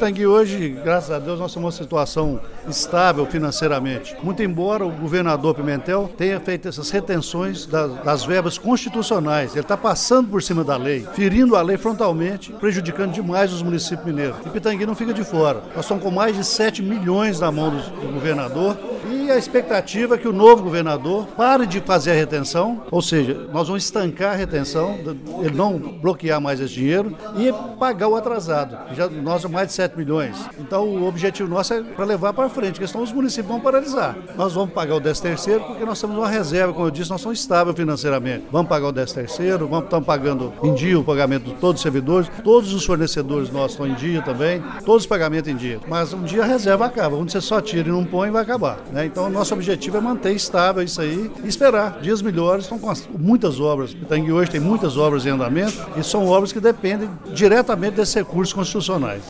Pitangui hoje, graças a Deus, nós temos uma situação estável financeiramente. Muito embora o governador Pimentel tenha feito essas retenções das verbas constitucionais. Ele está passando por cima da lei, ferindo a lei frontalmente, prejudicando demais os municípios mineiros. E Pitangui não fica de fora. Nós estamos com mais de 7 milhões na mão do governador e a expectativa é que o novo governador pare de fazer a retenção, ou seja, nós vamos estancar a retenção, ele não bloquear mais esse dinheiro e pagar o atrasado. Nós mais de 7 milhões. Então o objetivo nosso é para levar para frente, porque senão os municípios vão paralisar. Nós vamos pagar o 13º porque nós temos uma reserva, como eu disse, nós somos estáveis financeiramente. Vamos pagar o 13º, estamos pagando em dia o pagamento de todos os servidores, todos os fornecedores nossos estão em dia também, todos os pagamentos em dia. Mas um dia a reserva acaba, onde você só tira e não põe, vai acabar. Então o nosso objetivo é manter estável isso aí e esperar dias melhores. Estão com muitas obras. Pitangui hoje tem muitas obras em andamento e são obras que dependem diretamente desses recursos constitucionais.